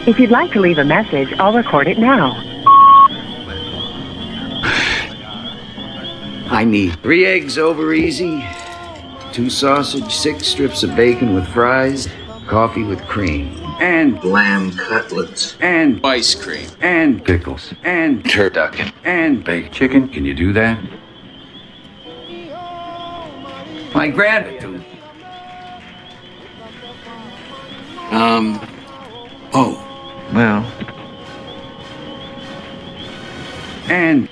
If you'd like to leave a message, I'll record it now. I need 3 eggs over easy, 2 sausage, 6 strips of bacon with fries, coffee with cream, and lamb cutlets, and ice cream, and pickles, and turducken, and baked chicken. Can you do that? My gratitude. Oh. Well. And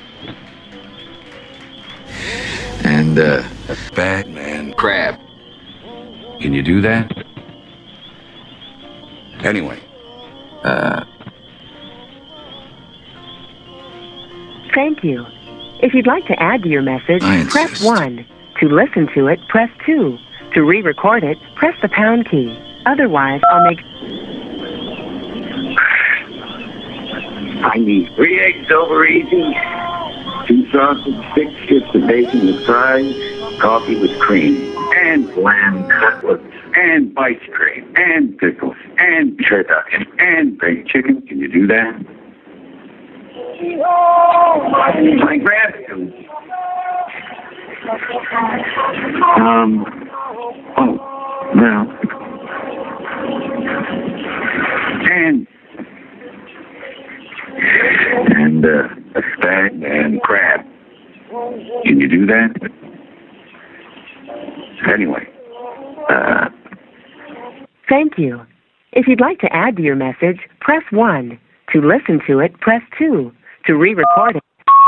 Batman crab. Can you do that? Anyway, Thank you. If you'd like to add to your message, I press insist. 1. To listen to it, press 2. To re-record it, press the pound key. Otherwise, I'll make... I need 3 eggs over easy, 2 sausage, 6 strips of bacon with fries, coffee with cream, and lamb cutlets, and ice cream, and pickles, and turducken, and baked chicken. Can you do that? My gratitude. Oh, well. And a spag and crab. Can you do that? Anyway, Thank you. If you'd like to add to your message, press 1. To listen to it, press 2. To re-record it...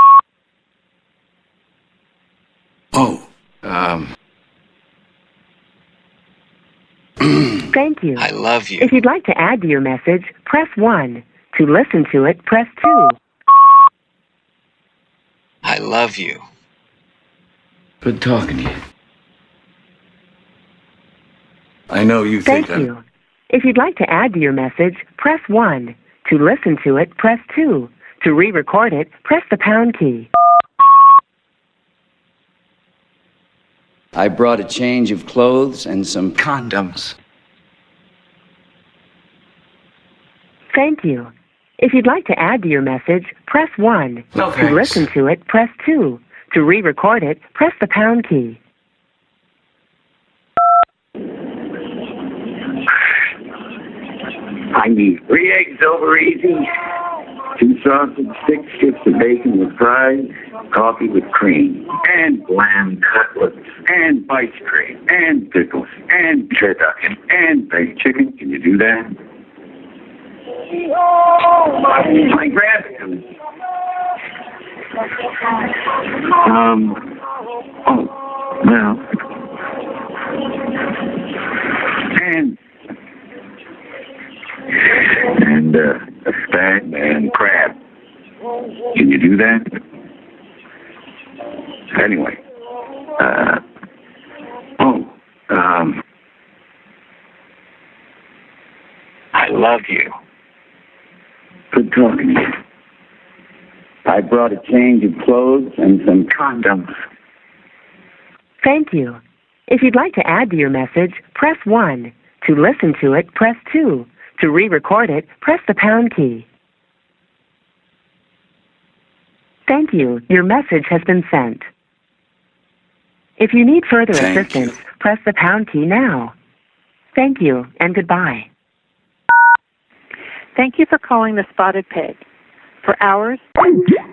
Thank you. I love you. If you'd like to add to your message, press 1. To listen to it, press 2. I love you. Good talking to you. I know you Thank you. If you'd like to add to your message, press 1. To listen to it, press 2. To re-record it, press the pound key. I brought a change of clothes and some condoms. Thank you. If you'd like to add to your message, press 1. No, to listen to it, press 2. To re-record it, press the pound key. I need 3 eggs over easy, 2 sausage, 6 strips of bacon with fries, coffee with cream, and lamb cutlets, and ice cream, and pickles, and turducken, and baked chicken. Can you do that? My gratitude. Oh, well. And a spag and crab. Can you do that? Anyway, I love you. Good talking to you. I brought a change of clothes and some condoms. Thank you. If you'd like to add to your message, press 1. To listen to it, press 2. To re-record it, press the pound key. Thank you. Your message has been sent. If you need further assistance, press the pound key now. Thank you, and goodbye. Thank you for calling the Spotted Pig. For hours,